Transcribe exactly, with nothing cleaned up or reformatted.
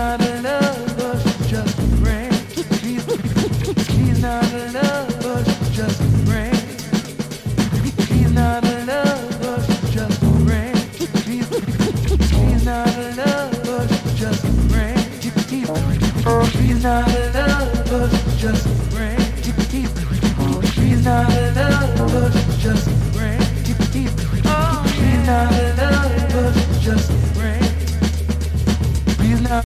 not a lover, just a friend. He's, he's not a lover, just a friend. He's not a lover, just a friend. He's, he's not a lover, just a friend. He's, he's not a lover, just a